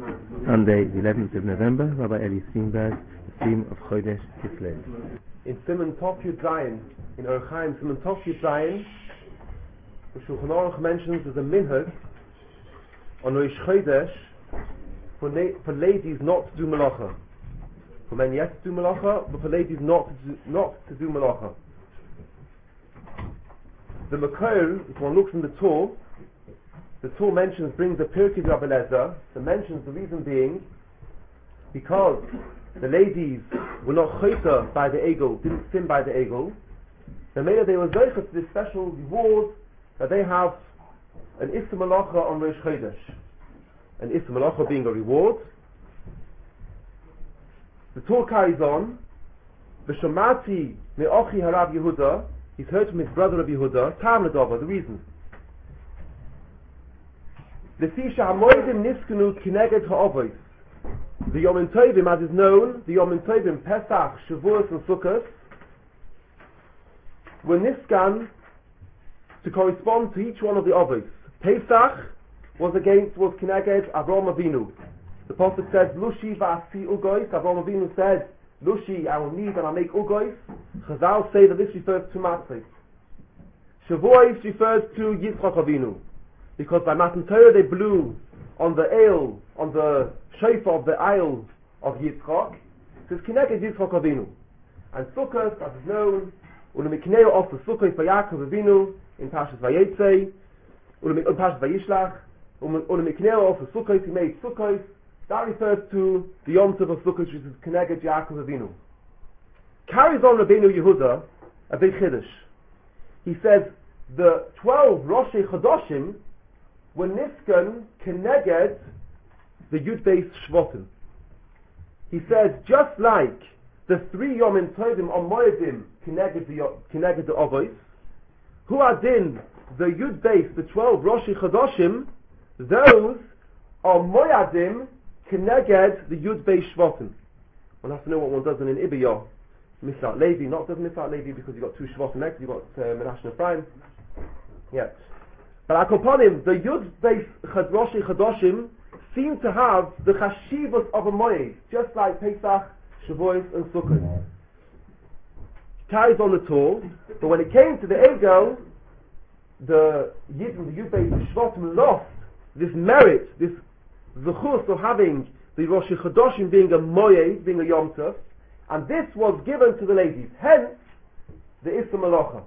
Sunday, the 11th of November, Rabbi Eli Steenberg, the theme of Chodesh Kislev. In Siman Tov Yud Zayin, in Orach Chaim, Siman Tov Yud Zayin, the Shulchan Aruch mentions there's a minhag on Rosh Chodesh for ladies not to do malacha. For men, yes, to do malacha, but for ladies not to do malacha. The Makor, if one looks in the Torah mentions, brings the Pirkei of Rabbi Eliezer, that mentions the reason being because the ladies were not chayta by the egel, didn't sin by the egel, then maybe they were zeicha to this special reward that they have an Issa Malacha on Rosh Chodesh. An Issa Malacha being a reward. The Torah carries on, V'shomati me'ochi harav Yehuda, he's heard from his brother of Yehuda, Tam Ledova, the reason. The Hamoidim Niskanu Kineged Ha'ovois. The Yom Tovim, as is known, the Yom Tovim, Pesach, Shavuos and Sukkot, were Niskan to correspond to each one of the Ovois. Pesach was Kineged Avraham Avinu. The Prophet says, Lushi va'asi ugois. Avraham Avinu said, Lushi, I will knead and I'll make ugois. Chazal say that this refers to Matzah. Shavuos refers to Yitzchak Avinu. Because by Matan Torah they blew on the ale, on the shofar of the aisle of Yitzchak. So it's Kineged Yitzchak Avinu. And Sukkot, as is known, Ulemikneo of the Sukkot for Yaakov Avinu in Parshas Vayetze, Parshas Vayishlach, Ulemikneo of the Sukkot, he made Sukkot. That refers to the Yom Tov of Sukkot, which is Kineged Yaakov Avinu. Carries on Rabbeinu Yehuda a big chiddush. He says the 12 Roshei Chodoshim were Niskan Kineged the Yud Beis Shvotim. He says just like the 3 Yom Tovim on Moedim Kineged the Ovois, who are din the Yud Beis, the 12 Roshei Chodoshim, those are Moedim Kineged the Yud Beis Shvotim. One has to know what one does in an Ibiyah. Misat Levi, not doesn't Misat Levi because you've got 2 Shvotim next, you've got Menashe and Ephraim. Yeah. But Akoponim, the Yud Beis Roshei Chodoshim seem to have the Chashivos of a Moed, just like Pesach, Shavuos and Sukkot. Carries on the Torah, but when it came to the Egel, the Yud Beis Shvotim lost this merit, this Zechus of having the Roshei Chodoshim being a Moed, being a Yom Tov, and this was given to the ladies. Hence, the Issa Malacha.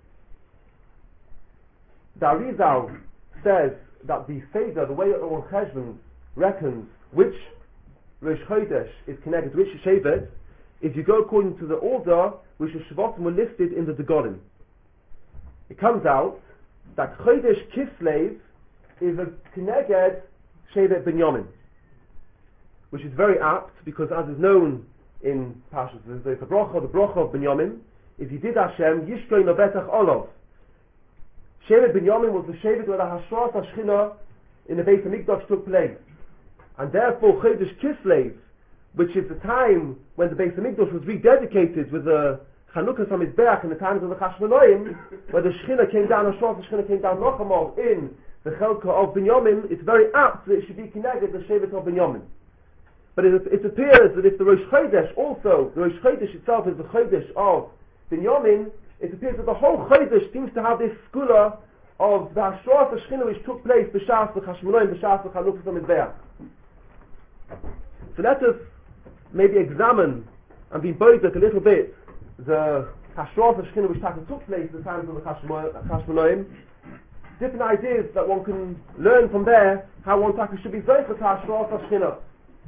The Arizal says that the Seder, the way that Orach Cheshvan reckons which Rosh Chodesh is connected to which Shevet, is you go according to the order which the Shvatim were listed in the Degorim. It comes out that Chodesh Kislev is a Kineged Shevet Binyamin, which is very apt because, as is known in Parshas, the bracha of Binyamin is Yidid Hashem Yishkoi Novetach Olav. Shevet Binyamin was the Shevet where the Hashras HaShechina in the Beis HaMikdash took place. And therefore Chodesh Kislev, which is the time when the Beis HaMikdash was rededicated with the Chanukah HaMizbeach in the times of the Chashmonaim, where the Shechina came down, Hashras HaShechina came down Nochamol in the Chelka of Binyamin, it's very apt that it should be connected the Shevet of Binyamin. But it appears that if the Rosh Chodesh also, the Rosh Chodesh itself is the Chodesh of Binyamin, it appears that the whole Chodesh seems to have this skula of the Hashras HaShechina which took place b'shas v'chashmonaim, b'shas v'chanukah v'mizbeach. So let us maybe examine and be bothered a little bit the Hashras HaShechina which took place at the times of the Chashmonaim, different ideas that one can learn from there, how one should be very for Hashras HaShechina.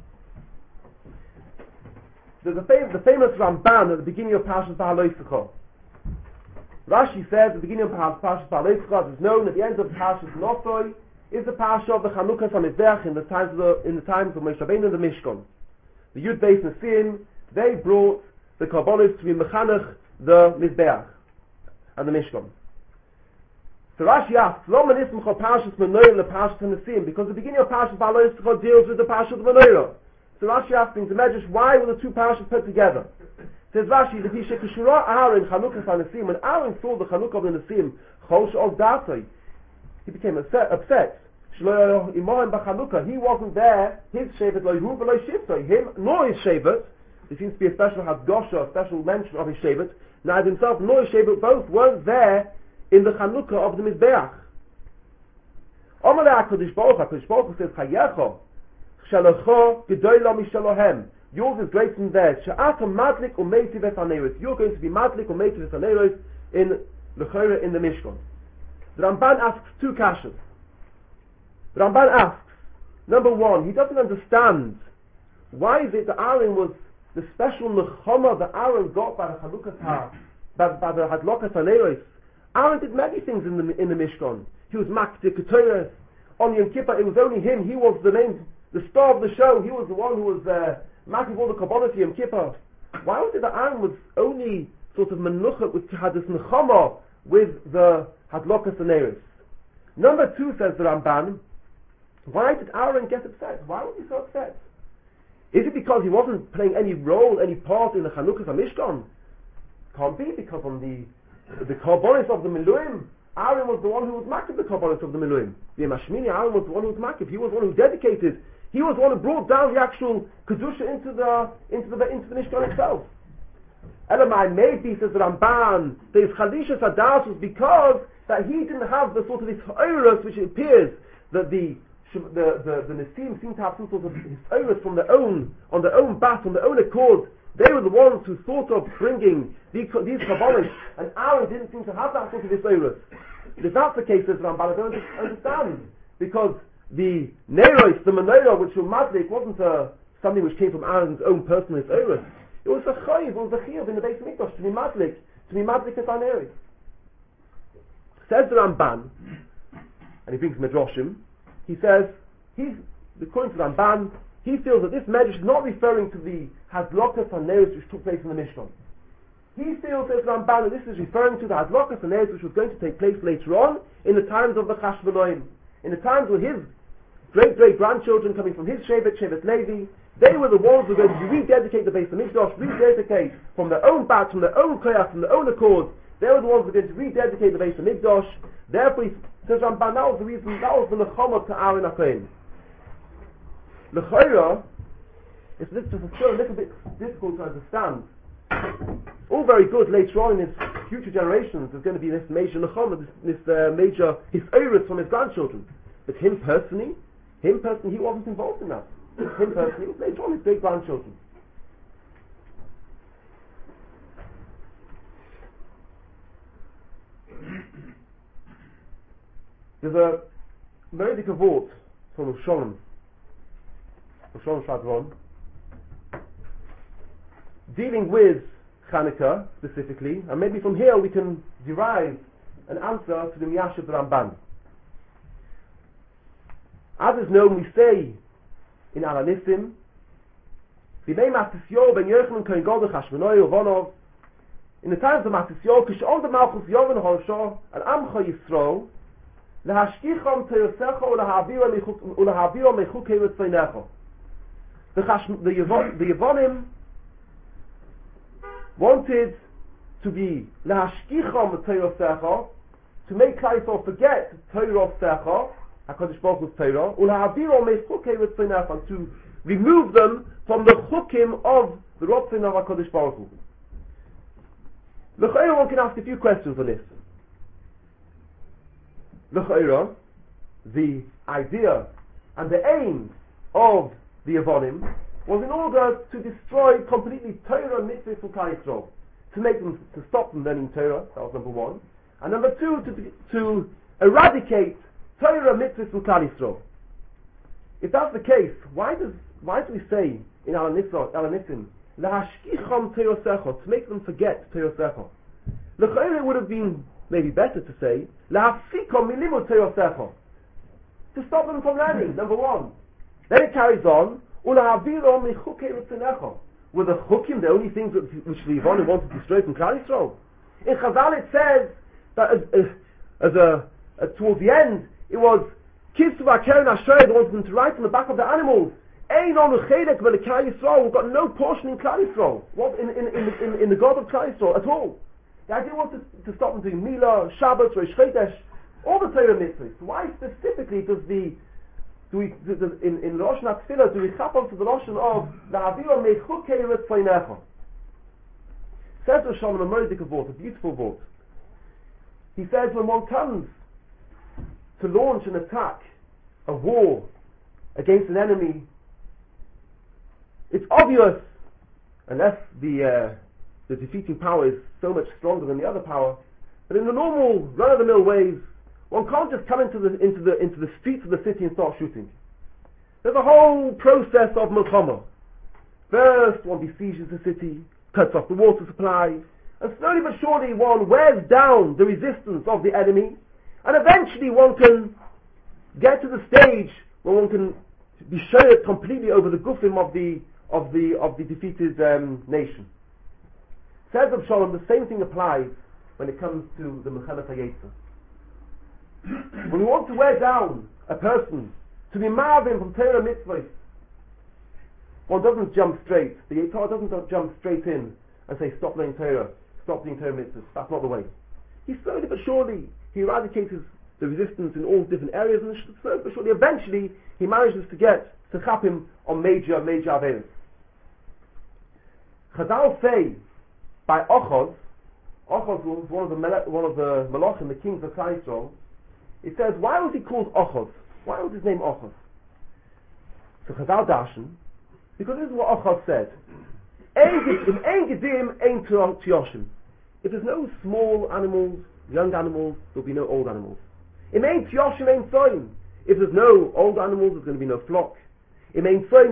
There's the famous Ramban at the beginning of Parshas Ba'alosecha. Rashi says at the beginning of Parshas Ba'alosecha, it's known at the end of Parshas Nosoi is the Parsha of the Chanukah HaMizbeach in the times of Moshe Rabbeinu and the Mishkan. The Yud Beis Nesim, they brought the Karbonos to be Mechanech the Mizbeach and the Mishkan. So Rashi asks, Lama Nismcha Parshas Menorah and the Parshas Nesim, because the beginning of Parshas Ba'alosecha deals with the Parshas Menorah. So Rashi asks in the Medrash, why were the 2 parashas put together? Says Rashi, that Shekishura Aaron Chanukah HaNesim, when Aaron saw the Chanukah of the Nesim, Chosh of Datoi, he became upset. Shlo Imoim B'Chanukah, he wasn't there, his Shevet Lo Yehu V'Lo Shivtoi, him nor his Shevet, there seems to be a special Hadgosha, a special mention of his Shevet, neither himself nor his Shevet, both weren't there in the Chanukah of the Mizbeach. Omalei HaKadosh Baruch Hu says, Chayecho, Shalocho Gedoyla Mishalohem, yours is greater than theirs. She'ata Madlik Umeiti V'Saneros, you're going to be Madlik Umeiti V'Saneros in L'chorah in the Mishkan. The Ramban asks two kashas. The Ramban asks, number one, he doesn't understand why is it that Aaron was the special nechama that Aaron got by the Chanukah by the Hadlokas Haneros. Aaron did many things in the Mishkan. He was Makti Keturah. On Yom Kippur, it was only him. He was the star of the show. He was the one who was Makti all the Kabbalah to Yom Kippur. Why was it that Aaron was only sort of menucha, which had this nechama with the Hadlokas Haneros? Number two, says the Ramban, why did Aaron get upset? Why was he so upset? Is it because he wasn't playing any role, any part in the Chanukah HaMishkan? Can't be, because on the Karbonis of the Miluim, Aaron was the one who was makif the Karbonis of the Miluim. The Mashmini, Aaron was the one who was makif. He was the one who dedicated. He was the one who brought down the actual Kedusha into the Mishkan itself. Elamai, maybe, says the Ramban, the Chalisha Sadas was because that he didn't have the sort of this Ha'irus, which it appears that the Nesim seemed to have some sort of Ha'irus on their own bat, on their own accord. They were the ones who thought of bringing these Kabbalahs, and Aaron didn't seem to have that sort of Ha'irus. If that's the case, says Ramban, I don't understand. Because the Neros, the Menorah, which was Madlik, wasn't something which came from Aaron's own personal Ha'irus. It was a chayiv, it was a chiyuv in the Beis Mikdash to be madlik as Aneris. Says the Ramban, and he brings Midrashim. He says according to the Ramban, he feels that this Medrash is not referring to the Hadlokas Haneros which took place in the Mishkan. He feels, says the Ramban, that this is referring to the Hadlokas Haneros which was going to take place later on in the times of the Chashmonaim, in the times when his great grandchildren coming from his Shevet Levi, they were the ones who were going to rededicate the Beis Hamikdash, rededicate from their own bat, from their own koyach, from their own accord. They were the ones who were going to rededicate the Beis Hamikdash. Therefore, he says Ramban, that was the reason, that was the nechama to Aaron HaKohen. L'chorah, it's still a little bit difficult to understand. All very good later on in his future generations, there's going to be this major nechama, this major hisoris from his grandchildren. But him personally, he wasn't involved in that. Him personally, it was later on his great grandchildren. There's a very kavod from Sholem Shadron, dealing with Chanukah specifically, and maybe from here we can derive an answer to the Miyash of the Ramban. As is known, we say in Alanissim, in the times of Matisyo, Kishon the Malchus Yovan Horsho, and Amcha Yisro, Lahashkichom Teyosecho, Ulahaviro Mechuke Ritzveinecho. The Yevonim wanted to be Lahashkichom Teyosecho, to make Klaisol forget Teyosecho, HaKadosh Baruch Hu's Torah, Ulahaviro Mechuke Ritzveinecho, to remove them from the chukim of the Rotzin of HaKadosh Baruch Hu. L'chayra, one can ask a few questions on this. L'chayra, the idea and the aim of the Yevonim was in order to destroy completely Torah mitzvahs from Klal Yisrael, to stop them learning Torah. That was number one, and number two, to eradicate Torah mitzvahs from Klal Yisrael. If that's the case, why do we say in Alanissim, Lahashkichom Teyosecho, to make them forget Teyosecho? L'chayre would have been maybe better to say, Lahafsikom Milimut Teyosecho, to stop them from learning, number one. Then it carries on, Ulahaviro Mechuke Ritzinecho. Were the chukim the only things which the Yevonim wanted to destroy from Klal Yisrael? In Chazal it says that towards the end, it was Kisu V'Keren Asher, they wanted them to write on the back of the animals, Ein Onu Chelek V'Klal Yisrael, we've got no portion in Klal Yisrael, in the God of Klal Yisrael at all. The idea was to stop them doing Milah, Shabbat, Rosh Chodesh, all the Torah mitzvahs. Why specifically does the in Lashon HaTfilah, do we tap onto the Lashon of La'avio mechukei ritzvaynecha? Says Rosh Hashanah, a Mordecai vote, a beautiful vote. He says when one comes to launch an attack, a war against an enemy, it's obvious, unless the defeating power is so much stronger than the other power, but in the normal run-of-the-mill ways, one can't just come into the streets of the city and start shooting. There's a whole process of milchama. First, one besieges the city, cuts off the water supply, and slowly but surely one wears down the resistance of the enemy, and eventually one can get to the stage where one can be shared completely over the gufim of the defeated nation. Says Reb Shalom, the same thing applies when it comes to the Mechelet HaYetzer. When we want to wear down a person, to be marvin from Torah mitzvahs, one doesn't jump straight. The Yetzer doesn't jump straight in and say, stop learning Torah, stop doing Torah mitzvahs. That's not the way. He slowly but surely, he eradicates the resistance in all different areas, and slowly but surely, eventually, he manages to get to chapim on major aveils. Chazal say, by Ochaz was one of the Malachim, the kings of Klal Yisrael. It says, why was he called Ochaz? Why was his name Ochaz? So Chazal Darshan, because this is what Ochaz said. If there's no small animals, young animals, there'll be no old animals. If there's no old animals, there's going to be no flock. This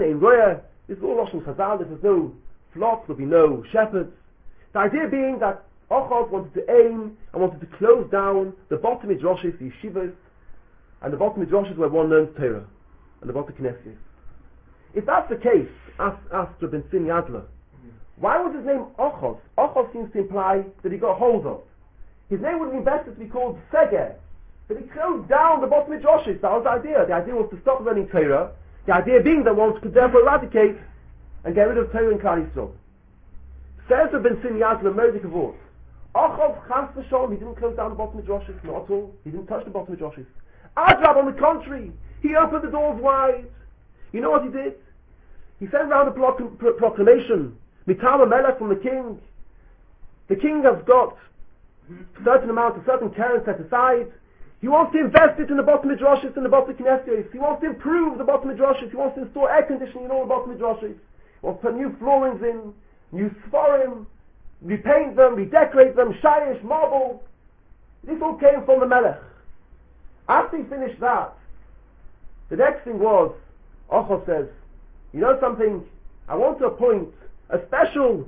is all Lashon Chazal. If there's no flock, there'll be no shepherds. The idea being that Ochaz wanted to aim and wanted to close down the bottom midrashis, the yeshivas, and the bottom midrashis where one learns Torah, and the bottom knesses. If that's the case, asked Rabbi Sin Yadler, why was his name Ochaz? Ochaz seems to imply that he got hold of. His name would have been better to be called Seger, that he closed down the bottom midrashis. That was the idea. The idea was to stop learning Torah. The idea being that one could therefore eradicate and get rid of Torah in Klal Yisrael. Says Rabbi Sin Yadler, Mordecai vote. Ochaz chas v'sholom, he didn't close down the bottom midrashis, not at all. He didn't touch the bottom midrashis. Adrab, on the contrary, he opened the doors wide. You know what he did? He sent around a proclamation, Mitam HaMelech, from the king. The king has got a certain amount, a certain keren set aside. He wants to invest it in the bottom midrashis and the bottom knesses. He wants to improve the bottom midrashis. He wants to install air conditioning in all the bottom midrashis. He wants to put new floorings in, new sforim, repaint them, redecorate them, shayish, marble. This all came from the Melech. After he finished that, the next thing was, Ochaz says, you know something, I want to appoint a special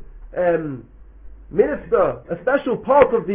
minister, a special part of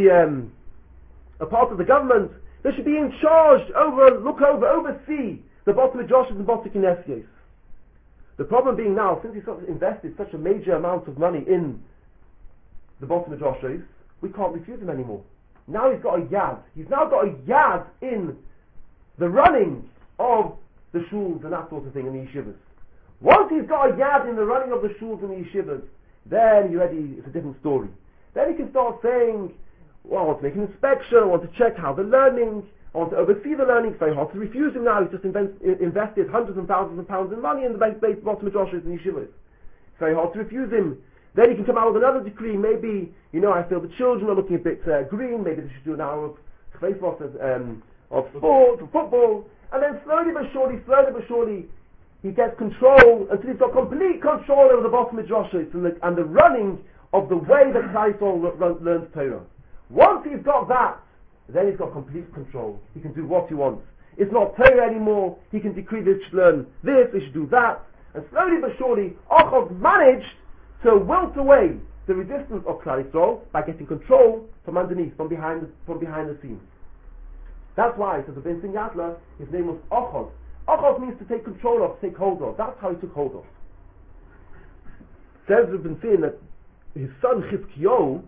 the government that should be in charge, oversee the bottom midrashis and bottom knesses. The problem being now, since he's invested such a major amount of money in the bottom midrashis, we can't refuse him anymore. Now he's got a yad. He's now got a yad in the running of the shuls and that sort of thing in the yeshivas. Once he's got a yad in the running of the shuls and the yeshivas, then you're ready, it's a different story. Then he can start saying, well, I want to make an inspection, I want to check how they're learning, I want to oversee the learning. It's very hard to refuse him now. He's just invested hundreds and thousands of pounds in money in the base bottom midrashis and yeshivas. It's very hard to refuse him. Then he can come out with another decree. Maybe, I feel the children are looking a bit green. Maybe they should do an hour of sport, of football. And then slowly but surely, he gets control until he's got complete control over the bottom midrashis and the running of the way that Klal Yisrael learns Torah. Once he's got that, then he's got complete control. He can do what he wants. It's not Torah anymore. He can decree they should learn this, they should do that. And slowly but surely, Ochaz managed to wilt away the resistance of Klal Yisrael by getting control from underneath, from behind the scenes. That's why, says the Ben Sin Yadler, his name was Ochaz. Ochaz means to take control of, take hold of. That's how he took hold of. Says the Ben Sin that his son Chizkiyahu,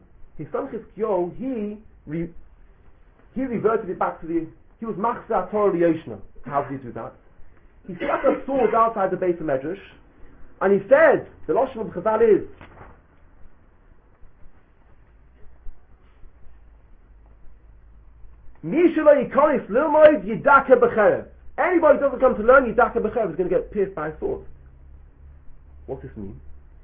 he reverted it back to he was Machzah Torah Liyoshna. How did he do that? He stuck a sword outside the base of Medrash, and he said, the Lashon of Chazal is, Anybody who doesn't come to learn Yidaka B'Chev is going to get pierced by a sword. What's this mean?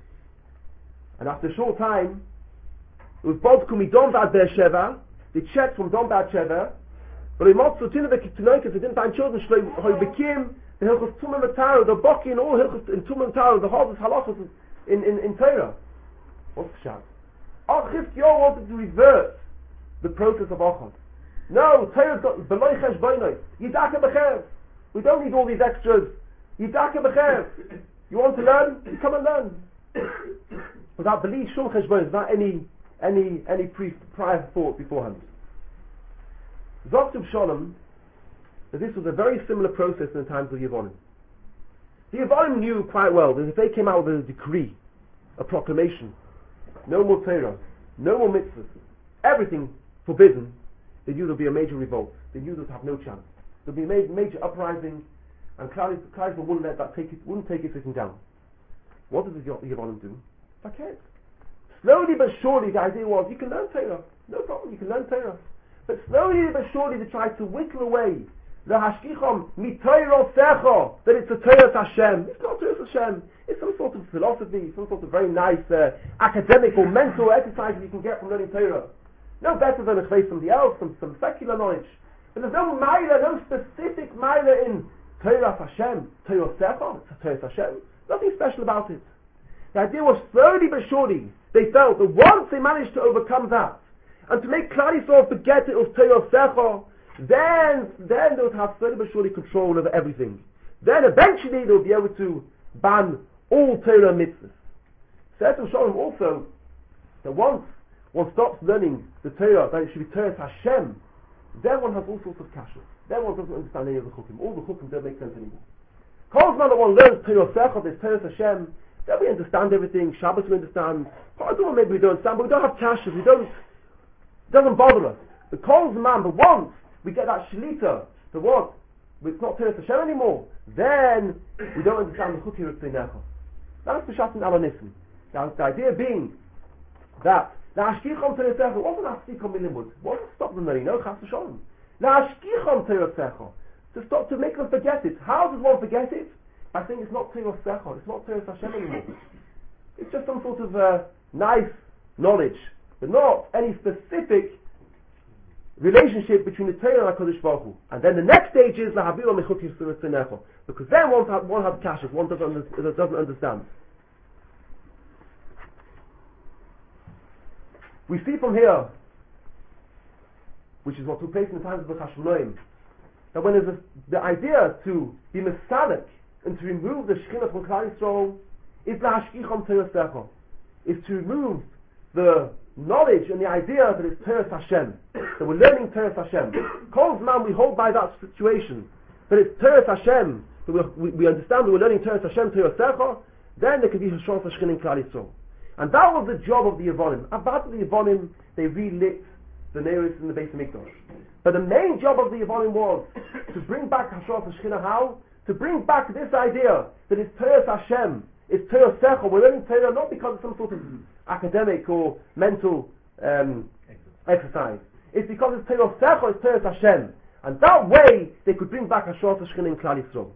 And after a short time, it was Bodku Midon Bad Be'er they checked from Don Bad Sheva, but in Motsu Tinavik Tinoikas, they didn't find children, Hoy Bekim, the Hilchos Tumim Matara, the Boki, and all Hilchos in Tumim Matara, the Hardest Halachos in Torah. What's the shot? Chizkiyahu wanted to revert the process of Achos. No, Torah's got B'loi Chesh Boinoi, Yidaka B'Chev. We don't need all these extras. Yidaka B'Chev. You want to learn? You come and learn. Without belief, Shum Chesh Boinoi, without any prior thought beforehand. Zoktiv Shalom, that this was a very similar process in the times of Yevonim. The Yevonim knew quite well that if they came out with a decree, a proclamation, no more Torah, no more mitzvahs, everything forbidden, they knew there would be a major revolt. They knew they would have no chance. There would be a major uprising, and Klal wouldn't let that wouldn't take it sitting down. What did the Yevonim do? Faket. Slowly but surely, the idea was you can learn Torah, no problem. You can learn Torah. But slowly but surely they tried to whittle away the hashkichom mitoiro secho, that it's a Torah Hashem. It's not Torah Hashem. It's some sort of philosophy, some sort of very nice academic or mental exercise you can get from learning Torah. No better than a place somebody else, some secular knowledge. But there's no maila, no specific maila in Torah Hashem, Torah secho. It's a Torah Hashem. Nothing special about it. The idea was slowly but surely they felt that once they managed to overcome that and to make Klal Yisrael forget it was Torah Secho, then they would have slowly but surely control over everything. Then eventually they would be able to ban all Torah mitzvahs. Says Shalom also that once one stops learning the Torah, that it should be Torah Hashem, then one has all sorts of kashas. Then one doesn't understand any of the chukim. All the chukim don't make sense anymore. Because now that one learns Torah Secho, there's Torah Hashem, then we understand everything. Shabbos we understand. Maybe we don't understand, but we don't have kashas. It doesn't bother us. The calls man, but once we get that shlita, the what? It's not Torah Hashem anymore. Then we don't understand the chukir of Tzeinecha. That's the Pshat in Alanism. Now the idea being that the Ashkichom Torah Secho wasn't Ashkichom Milimud. Wasn't stop them learning. No, Chas V'Sholem. The Ashkichom Torah Secho to make them forget it. How does one forget it? By saying it's not Torah Secho. It's not Torah Hashem anymore. It's just some sort of nice knowledge, but not any specific relationship between the Torah and HaKadosh Baruch Hu. And then the next stage is Lahavilo Mechukir Surat Tzeinecha, because then one has kashas, one doesn't understand. We see from here, which is what took place in the times of the Chashmonaim, that when there's the idea to be mesalik and to remove the Shekhinah from Klal Yisrael, is Lahashkichom Torah Secho, is to remove the knowledge and the idea that it's Torah Hashem, that we're learning Torah Hashem. Kol Zman we hold by that situation, that it's Torah Hashem, that we understand that we're learning Torah Hashem, Torah Secho, then there can be Hashon Hashkin in Klal Yisrael. And that was the job of the Yevonim. About the Yevonim, they relit the Neris in the Beis Hamikdash. But the main job of the Yevonim was to bring back Hashon Hashkin. How? To bring back this idea that it's Torah Hashem, it's Torah Secho. We're learning Torah not because of some sort of academic or mental exercise. It's because it's Torah Secho, it's Torah Hashem. And that way they could bring back Hashon Hashkin in Klal Yisrael.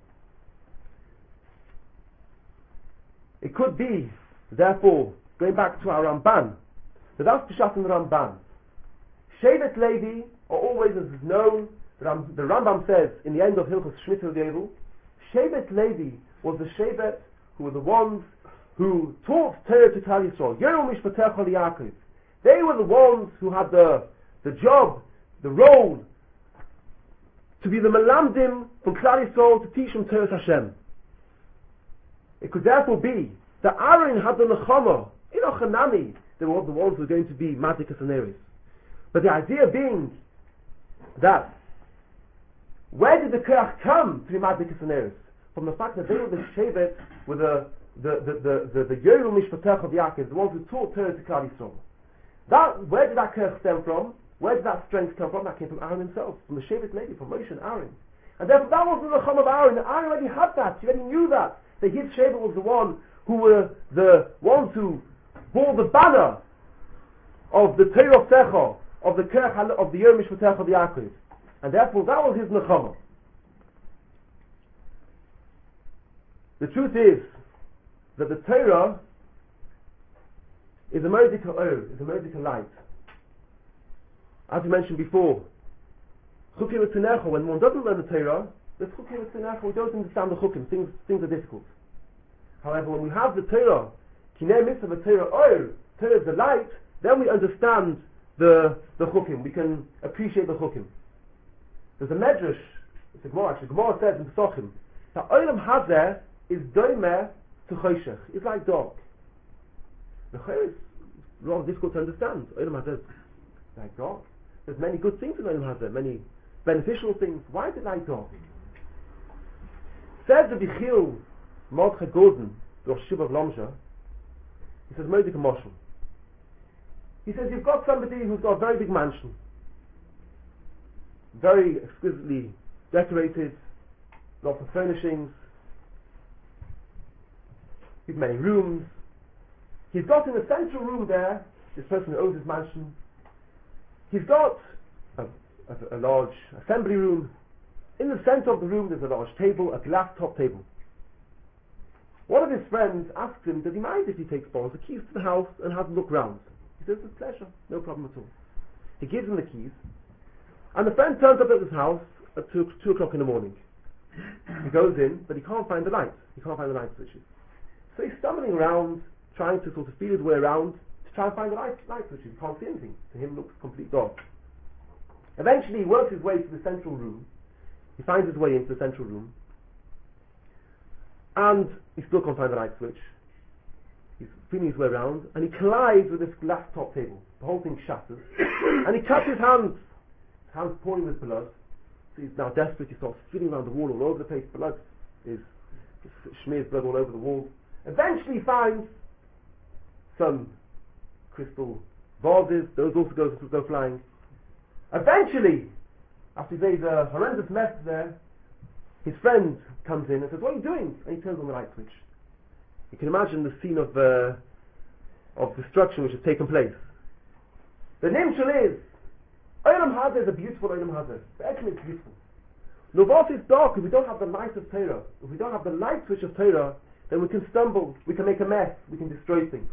It could be, therefore, going back to our Ramban, so that's Pshat in the Ramban. Shevet Levi are always, as is known, the Rambam says in the end of Hilchos Shmita V'Yeru, Shevet Levi was the Shevet who were the ones who taught Torah to Klal Yisrael. Yeru Mishpatecha Li'Yaakov. They were the ones who had the job, the role, to be the Melamdim from Klal Yisrael to teach them Torah Hashem. It could therefore be that Aaron had the Nechama, Hanani, they were the ones who were going to be Madikas and Eris. But the idea being that where did the Koach come to be Madikas and Eris? From the fact that they were the Shevet with the Yeru Mishpatech of Yaakov, the ones who taught Torah to Klal Yisrael. Where did that Koach stem from? Where did that strength come from? That came from Aaron himself, from the Shevet Levi, from Moshe and Aaron. And therefore that wasn't the Nechama of Aaron. Aaron already had that. He already knew that his Shevet was the one who were the ones who bore the banner of the Torah Secho, of the Koach of the Yeru Mishpatech of Yaakov. And therefore that was his Nechama. The truth is that the Torah is a medical light. As we mentioned before, when one doesn't learn the Torah, we don't understand the chukim. Things are difficult. However, when we have the Torah, kinei mitzvah Torah is the light, then we understand the chukim. We can appreciate the chukim. There's a medrash, it's a Gemara actually. Gemara says in Pesachim that Olam Hazeh is doimeh to choshech. It's like dark. The Chayr is rather difficult to understand. Olam Hazeh is like dark. There's many good things in Olam Hazeh, many beneficial things. Why is it like dark? Says the Bichil Mordechai Gordon, the Rosh Yeshiva of Lomsha, he says, Moedik a Moshel. He says, you've got somebody who's got a very big mansion, very exquisitely decorated, lots of furnishings, with many rooms. He's got in the central room there, this person who owns his mansion, he's got a large assembly room. In the center of the room there's a large table, a glass top table. One of his friends asked him, does he mind if he takes borrows the keys to the house and has a look round? He says, with pleasure, no problem at all. He gives him the keys, and the friend turns up at his house at 2 o'clock in the morning. He goes in, but he can't find the light. He can't find the light switches. So he's stumbling around, trying to sort of feel his way around to try and find the light switches. He can't see anything. To him, it looks complete dark. Eventually, he works his way to the central room. He finds his way into the central room, and he still can't find the light switch. He's feeling his way around, and he collides with this glass top table. The whole thing shatters, and he cuts his hands. His hands pouring with blood. So he's now desperate. He starts feeling around the wall all over the place. Blood smears blood all over the wall. Eventually, he finds some crystal vases. Those also go flying. Eventually, after he made a horrendous mess there, his friend comes in and says, what are you doing? And he turns on the light switch. You can imagine the scene of destruction which has taken place. The nimshal is, Olam Hazeh is a beautiful Olam Hazeh. Actually it's beautiful. Novos is dark if we don't have the light of Torah. If we don't have the light switch of Torah, then we can stumble, we can make a mess, we can destroy things.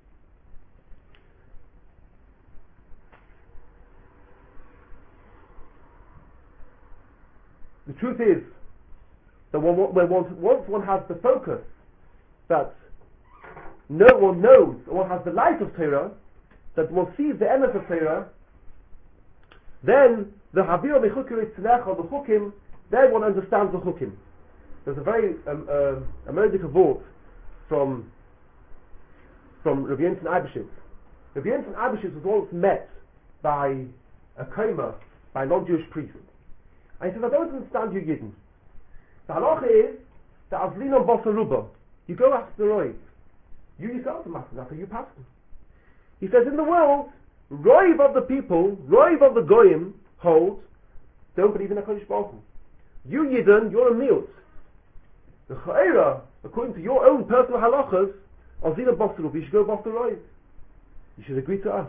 The truth is that once one has the focus that no one knows, or one has the light of Torah, that one sees the emes of Torah, then the Havir Mechukim Tznecha, the Chukim, then one understands the Chukim. There's a very American quote from Rabbi Yonatan Eibeshitz. Rabbi Yonatan Eibeshitz was once met by a komer, by a non-Jewish priest. And he says, I don't understand you Yidden. The halacha is that Avlinon Bosaruba. You go ask the Roiv. You yourself are master, that's how you pass them. He says, in the world, Roiv of the people, Roiv of the Goyim, hold, don't believe in HaKadosh Baruch Hu. You Yidden, you're a miut. The Cha'era, according to your own personal halachas, Avlinon Bosaruba, you should go Bosar Roiv. You should agree to us.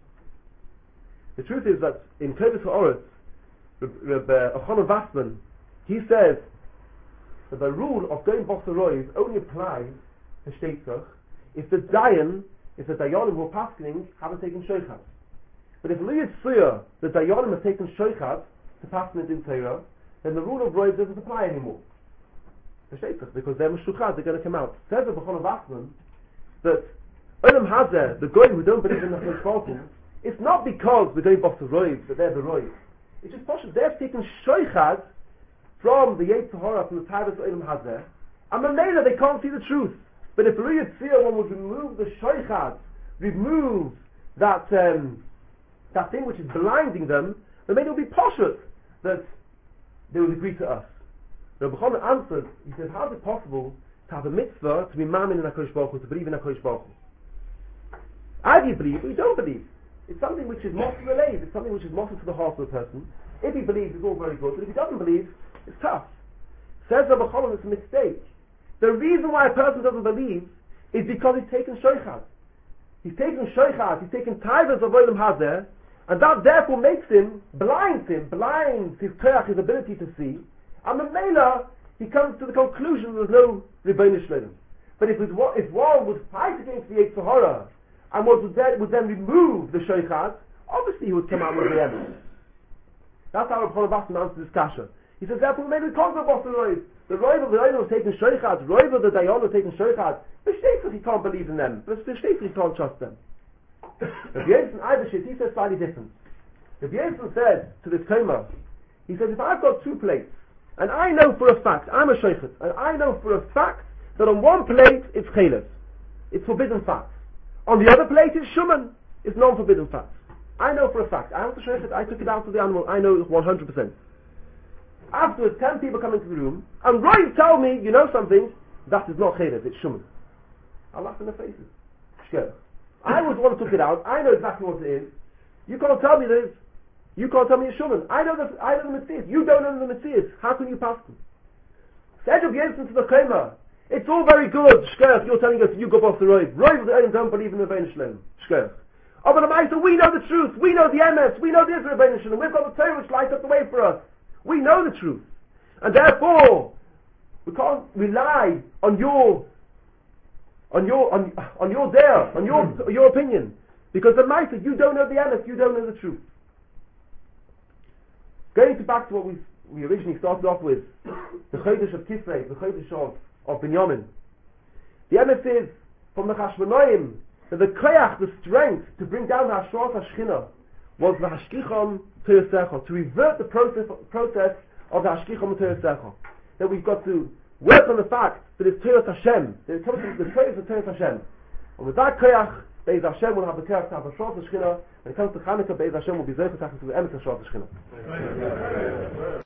The truth is that in Kodesh HaOretz, Rabbi Ochanan Vassman, he says that the rule of going Bosar Roiv only applies to Shteitzach if the Dayanim who are paskening haven't taken Shoichat. But if Liyad Suya, the Dayanim have taken Shoichat to pasken it in Torah, then the rule of Roiv doesn't apply anymore to Shteitzach, because they're Meshuchad, they're going to come out. Says Rabbi Ochanan Vassman that Olam Hazeh, the Goyim who don't believe in the HaKadosh Baruch Hu, it's not because we're going Bosar Roiv that they're the Roiv. It's just possible they've taken Shoichad from the Yetzer Hara, from the Taivas Olam Hazeh, and Mamela they can't see the truth. But if Liyad Tzia, one would remove the Shoichad, remove that thing which is blinding them, then maybe it will be poshut that they will agree to us. Rabbi Chana answered, he said, how is it possible to have a mitzvah to be mamin in HaKadosh Baruch Hu, to believe in HaKadosh Baruch Hu? Either you believe or you don't believe. It's something which is most relayed, it's something which is most to the heart of the person. If he believes, it's all very good, but if he doesn't believe, it's tough. Says Rabbi Chana, it's a mistake. The reason why a person doesn't believe is because he's taken Shoichad. He's taken Shoichad, he's taken Taivas of Olam Hazeh, and that therefore makes him, blinds his Koyach, his ability to see, and Mamela, he comes to the conclusion there's no Rebbeinu Shleim. But if one would fight against the Yetzer Hara and would then remove the Sheikhad, obviously he would come out with the emes. That's how Rabbi Bassim answers this kasha. He says, therefore, maybe the concept of the Roiv. The Roiv of the Oilam was taking Sheikhad, Roiv of the Dayan was taking Sheikhad. The Sheikh, he can't believe in them. The Sheikh, he can't trust them. Rabbi Yosef Eibeshit, he says slightly different. Rabbi Yosef said to this Koma, he says, if I've got two plates, and I know for a fact, I'm a Sheikhet, and I know for a fact that on one plate it's Chaylev, it's forbidden fats. On the other plate is Shuman, it's non-forbidden fats. I know for a fact, I was a Sheikhet, I took it out of the animal, I know 100%. Afterwards, 10 people come into the room, and Roy tell me, you know something, that is not Chaylev, it's Shuman. I laugh in their faces. Shker. I was the one who took it out, I know exactly what it is. You can't tell me this. You can't tell me it's Shuman. I know the Metzias. You don't know the Metzias. How can you pass them? Said Rabbi Yosef to the Koma, it's all very good, Shker, you're telling us you go off the road. Roiv don't believe in the Rebbeinu Shleim. Shker. Oh, but Amaisa, we know the truth. We know the emes. We know the Israel Rebbeinu Shleim. We've got the Torah which lights up the way for us. We know the truth. And therefore, we can't rely on your dare, on your opinion. Because Amaisa, you don't know the emes. You don't know the truth. Going back to what we originally started off with, the Chodesh of Kislev, the Chodesh of Binyamin. The emes is, from the Chashmonaim, that the koyach, the strength to bring down the Hashras HaShechina was the Hashkicham Teresecha, to revert the process of the Hashkicham Teresecha. That we've got to work on the fact that it's Teres Hashem, that it comes from the praise of Teres Hashem. And with that koyach, Be'ez Hashem will have the koyach to have Hashras HaShechina. When it comes to Chanukah, Be'ez Hashem will be Zeicha to the emes Hashras HaShechina.